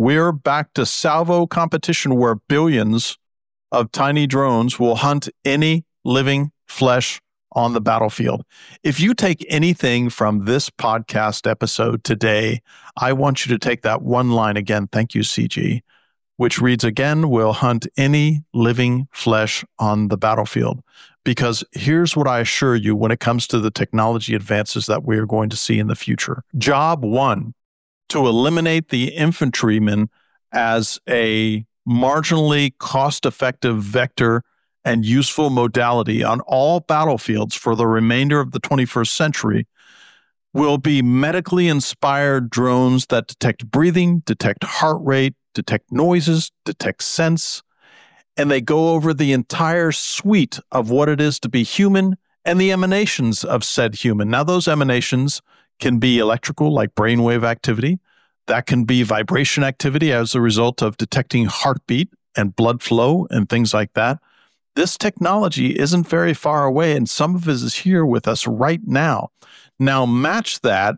We're back to salvo competition where billions of tiny drones will hunt any living flesh on the battlefield. If you take anything from this podcast episode today, I want you to take that one line again. Thank you, C G, which reads again, will hunt any living flesh on the battlefield. Because here's what I assure you when it comes to the technology advances that we are going to see in the future. Job one, to eliminate the infantryman as a marginally cost-effective vector and useful modality on all battlefields for the remainder of the twenty-first century will be medically inspired drones that detect breathing, detect heart rate, detect noises, detect sense, and they go over the entire suite of what it is to be human and the emanations of said human. Now, those emanations can be electrical, like brainwave activity. That can be vibration activity as a result of detecting heartbeat and blood flow and things like that. This technology isn't very far away, and some of it is here with us right now. Now, match that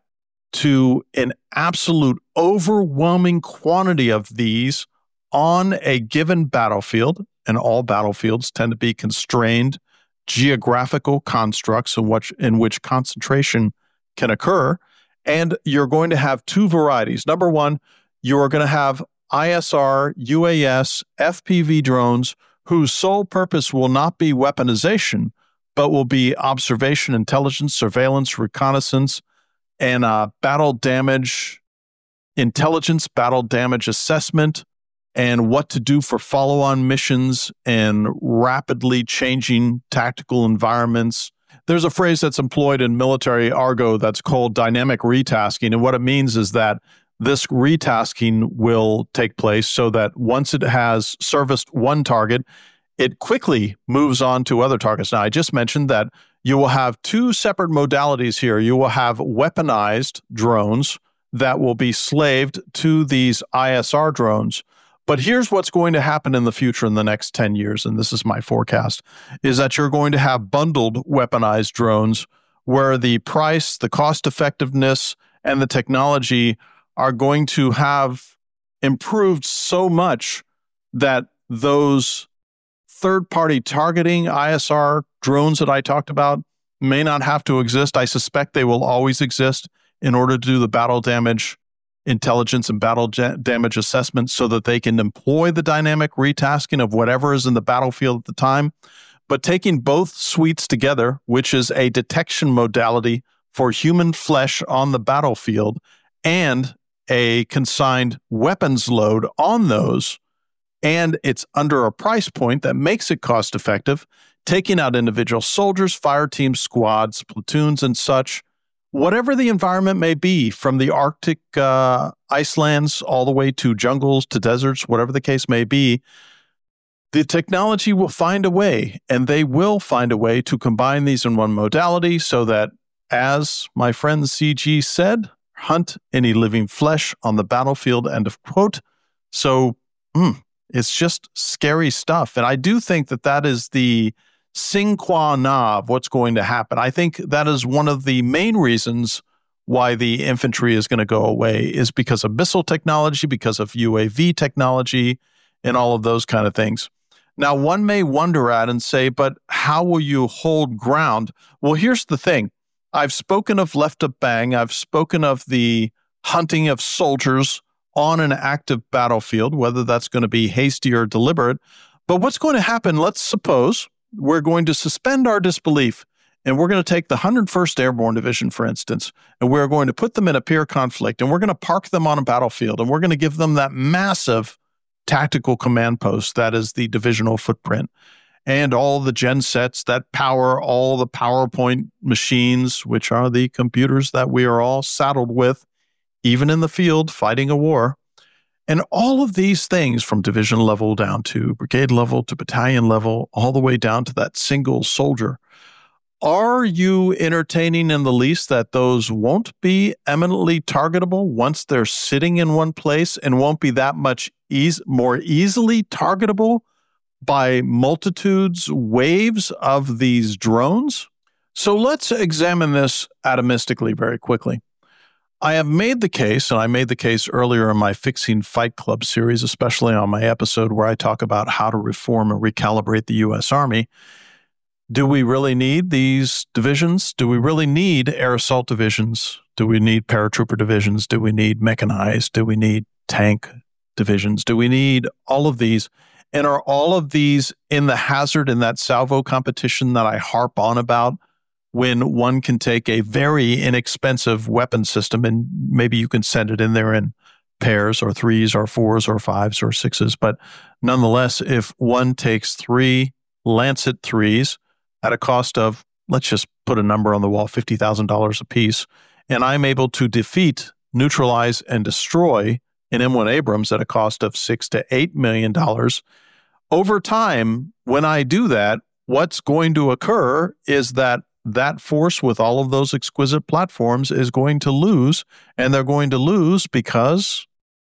to an absolute overwhelming quantity of these on a given battlefield, and all battlefields tend to be constrained geographical constructs in which, in which concentration can occur. And you're going to have two varieties. Number one, you're going to have I S R, U A S, F P V drones whose sole purpose will not be weaponization, but will be observation, intelligence, surveillance, reconnaissance, and uh, battle damage intelligence, battle damage assessment, and what to do for follow-on missions and rapidly changing tactical environments. There's a phrase that's employed in military argot that's called dynamic retasking, and what it means is that this retasking will take place so that once it has serviced one target, it quickly moves on to other targets. Now, I just mentioned that you will have two separate modalities here. You will have weaponized drones that will be slaved to these I S R drones. But here's what's going to happen in the future in the next ten years, and this is my forecast, is that you're going to have bundled weaponized drones where the price, the cost effectiveness, and the technology are going to have improved so much that those third-party targeting I S R drones that I talked about may not have to exist. I suspect they will always exist in order to do the battle damage intelligence and battle ja- damage assessment so that they can employ the dynamic retasking of whatever is in the battlefield at the time. But taking both suites together, which is a detection modality for human flesh on the battlefield and a consigned weapons load on those, and it's under a price point that makes it cost effective, taking out individual soldiers, fire teams, squads, platoons, and such, whatever the environment may be, from the Arctic uh, icelands all the way to jungles to deserts, whatever the case may be, the technology will find a way, and they will find a way to combine these in one modality so that, as my friend C G said, hunt any living flesh on the battlefield, end of quote. So mm, it's just scary stuff. And I do think that that is the sine qua non of what's going to happen. I think that is one of the main reasons why the infantry is going to go away, is because of missile technology, because of U A V technology, and all of those kind of things. Now, one may wonder at and say, but how will you hold ground? Well, here's the thing. I've spoken of left of bang. I've spoken of the hunting of soldiers on an active battlefield, whether that's going to be hasty or deliberate. But what's going to happen, let's suppose we're going to suspend our disbelief and we're going to take the one hundred first Airborne Division, for instance, and we're going to put them in a peer conflict and we're going to park them on a battlefield and we're going to give them that massive tactical command post that is the divisional footprint, and all the gen sets that power all the PowerPoint machines, which are the computers that we are all saddled with, even in the field fighting a war. And all of these things, from division level down to brigade level to battalion level, all the way down to that single soldier. Are you entertaining in the least that those won't be eminently targetable once they're sitting in one place, and won't be that much eas- more easily targetable by multitudes, waves of these drones? So let's examine this atomistically very quickly. I have made the case, and I made the case earlier in my Fixing Fight Club series, especially on my episode where I talk about how to reform and recalibrate the U S Army. Do we really need these divisions? Do we really need air assault divisions? Do we need paratrooper divisions? Do we need mechanized? Do we need tank divisions? Do we need all of these? And are all of these in the hazard in that salvo competition that I harp on about, when one can take a very inexpensive weapon system and maybe you can send it in there in pairs or threes or fours or fives or sixes. But nonetheless, if one takes three Lancet threes at a cost of, let's just put a number on the wall, fifty thousand dollars a piece, and I'm able to defeat, neutralize, and destroy an M one Abrams at a cost of six to eight million dollars, over time, when I do that, what's going to occur is that that force with all of those exquisite platforms is going to lose, and they're going to lose because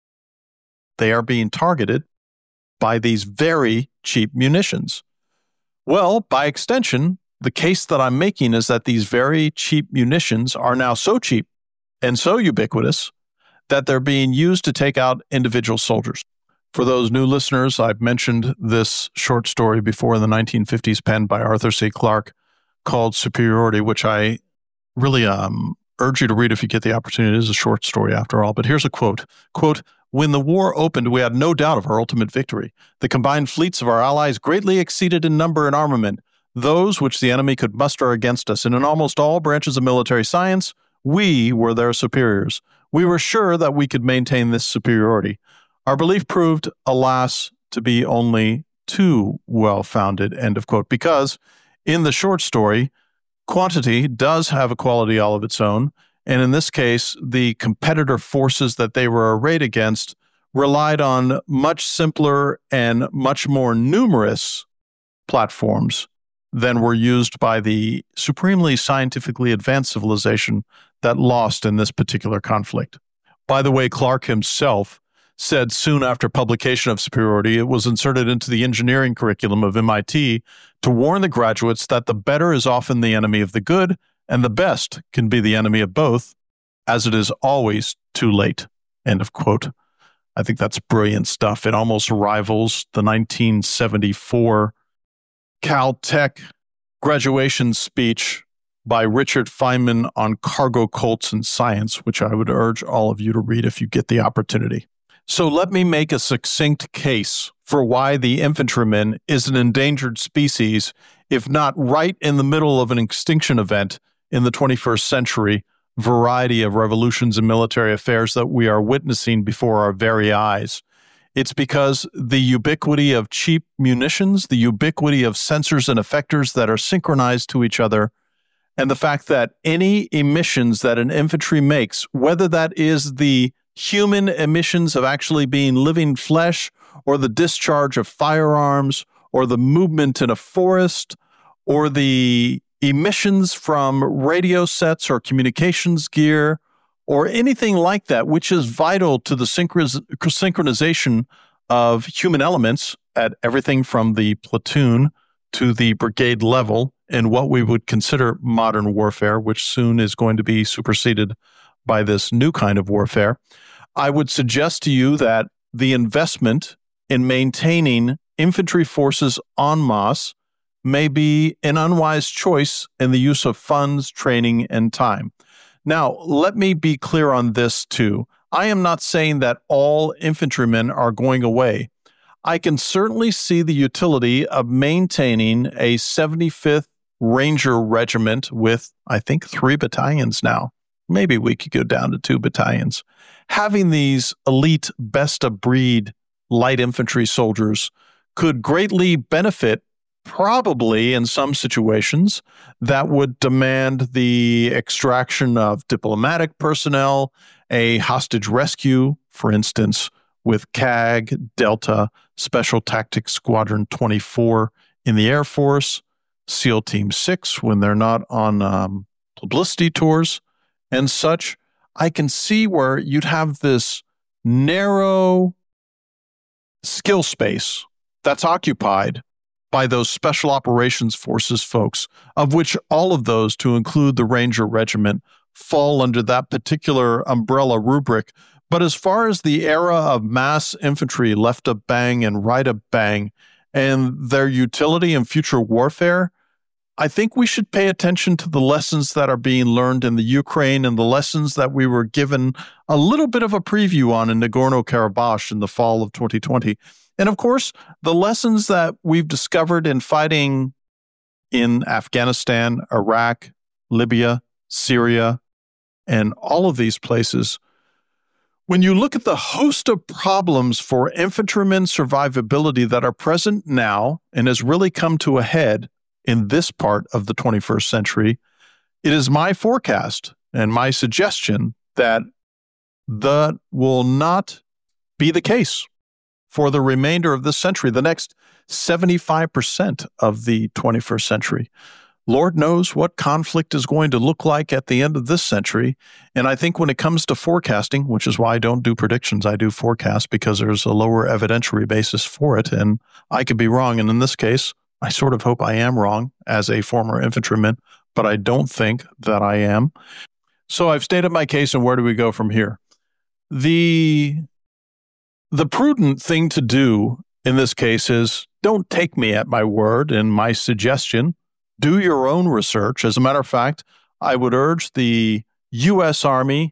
they are being targeted by these very cheap munitions. Well, by extension, the case that I'm making is that these very cheap munitions are now so cheap and so ubiquitous that they're being used to take out individual soldiers. For those new listeners, I've mentioned this short story before in the nineteen fifties penned by Arthur C. Clarke called Superiority, which I really um, urge you to read if you get the opportunity. It is a short story after all, but here's a quote. Quote, "When the war opened, we had no doubt of our ultimate victory. The combined fleets of our allies greatly exceeded in number and armament those which the enemy could muster against us, and in almost all branches of military science, we were their superiors. We were sure that we could maintain this superiority. Our belief proved, alas, to be only too well-founded," end of quote, because in the short story, quantity does have a quality all of its own, and in this case, the competitor forces that they were arrayed against relied on much simpler and much more numerous platforms than were used by the supremely scientifically advanced civilization that lost in this particular conflict. By the way, Clarke himself said soon after publication of Superiority, it was inserted into the engineering curriculum of M I T to warn the graduates that the better is often the enemy of the good, and the best can be the enemy of both, as it is always too late, end of quote. I think that's brilliant stuff. It almost rivals the nineteen seventy-four Caltech graduation speech by Richard Feynman on cargo cults and science, which I would urge all of you to read if you get the opportunity. So let me make a succinct case for why the infantryman is an endangered species, if not right in the middle of an extinction event in the twenty-first century variety of revolutions and military affairs that we are witnessing before our very eyes. It's because the ubiquity of cheap munitions, the ubiquity of sensors and effectors that are synchronized to each other, and the fact that any emissions that an infantry makes, whether that is the human emissions of actually being living flesh, or the discharge of firearms, or the movement in a forest, or the emissions from radio sets or communications gear, or anything like that, which is vital to the synchronization of human elements at everything from the platoon to the brigade level in what we would consider modern warfare, which soon is going to be superseded by this new kind of warfare. I would suggest to you that the investment in maintaining infantry forces en masse may be an unwise choice in the use of funds, training, and time. Now, let me be clear on this too. I am not saying that all infantrymen are going away. I can certainly see the utility of maintaining a seventy-fifth Ranger Regiment with, I think, three battalions now. Maybe we could go down to two battalions. Having these elite, best-of-breed light infantry soldiers could greatly benefit, probably in some situations, that would demand the extraction of diplomatic personnel, a hostage rescue, for instance, with C A G, Delta, Special Tactics Squadron twenty-four in the Air Force, SEAL Team six when they're not on um, publicity tours and such. I can see where you'd have this narrow skill space that's occupied by those special operations forces folks, of which all of those, to include the Ranger Regiment, fall under that particular umbrella rubric. But as far as the era of mass infantry, left of bang and right of bang, and their utility in future warfare, I think we should pay attention to the lessons that are being learned in the Ukraine and the lessons that we were given a little bit of a preview on in Nagorno-Karabakh in the fall of twenty twenty. And of course, the lessons that we've discovered in fighting in Afghanistan, Iraq, Libya, Syria, and all of these places. When you look at the host of problems for infantrymen survivability that are present now and has really come to a head in this part of the twenty-first century, it is my forecast and my suggestion that that will not be the case for the remainder of this century, the next seventy-five percent of the twenty-first century. Lord knows what conflict is going to look like at the end of this century. And I think when it comes to forecasting, which is why I don't do predictions, I do forecasts because there's a lower evidentiary basis for it. And I could be wrong. And in this case, I sort of hope I am wrong as a former infantryman, but I don't think that I am. So I've stated my case, and where do we go from here? The, the prudent thing to do in this case is don't take me at my word and my suggestion. Do your own research. As a matter of fact, I would urge the U S Army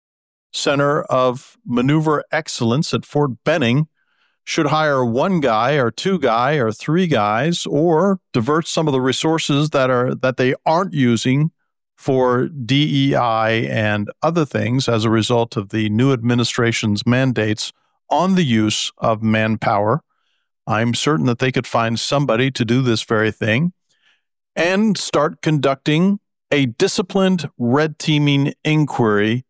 Center of Maneuver Excellence at Fort Benning should hire one guy or two guy or three guys, or divert some of the resources that are that they aren't using for D E I and other things as a result of the new administration's mandates on the use of manpower. I'm certain that they could find somebody to do this very thing and start conducting a disciplined red teaming inquiry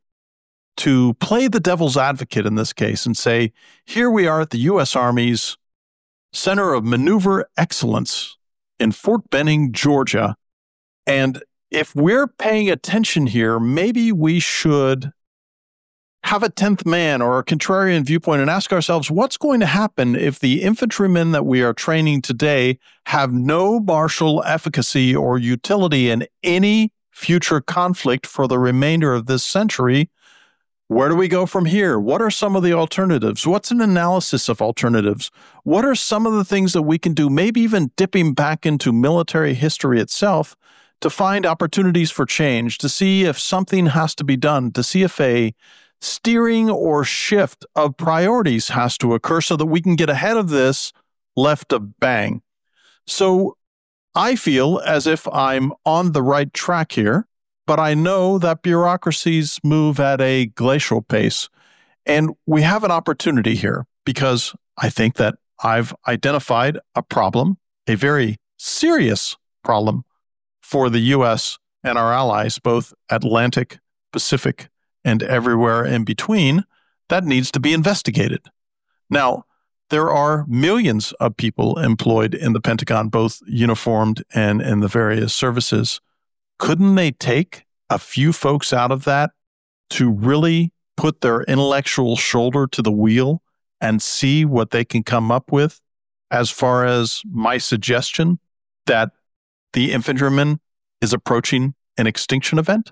to play the devil's advocate in this case and say, here we are at the U S Army's Center of Maneuver Excellence in Fort Benning, Georgia. And if we're paying attention here, maybe we should have a tenth man or a contrarian viewpoint and ask ourselves, what's going to happen if the infantrymen that we are training today have no martial efficacy or utility in any future conflict for the remainder of this century? Where do we go from here? What are some of the alternatives? What's an analysis of alternatives? What are some of the things that we can do, maybe even dipping back into military history itself to find opportunities for change, to see if something has to be done, to see if a steering or shift of priorities has to occur so that we can get ahead of this left of bang. So I feel as if I'm on the right track here, but I know that bureaucracies move at a glacial pace. And we have an opportunity here because I think that I've identified a problem, a very serious problem for the U S and our allies, both Atlantic, Pacific, and everywhere in between, that needs to be investigated. Now, there are millions of people employed in the Pentagon, both uniformed and in the various services. Couldn't they take a few folks out of that to really put their intellectual shoulder to the wheel and see what they can come up with as far as my suggestion that the infantryman is approaching an extinction event?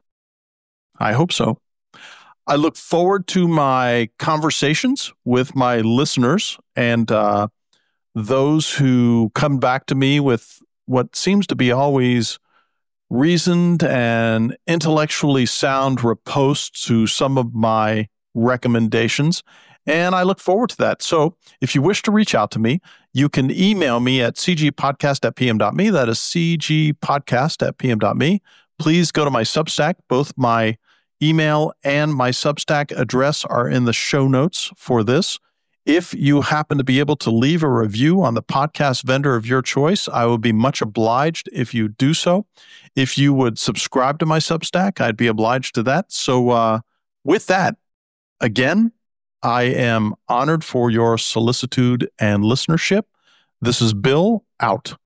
I hope so. I look forward to my conversations with my listeners and uh, those who come back to me with what seems to be always reasoned and intellectually sound riposte to some of my recommendations. And I look forward to that. So if you wish to reach out to me, you can email me at c g podcast at p m dot m e. That is c g podcast at p m dot m e. Please go to my Substack. Both my email and my Substack address are in the show notes for this. If you happen to be able to leave a review on the podcast vendor of your choice, I would be much obliged if you do so. If you would subscribe to my Substack, I'd be obliged to that. So uh, with that, again, I am honored for your solicitude and listenership. This is Bill, out.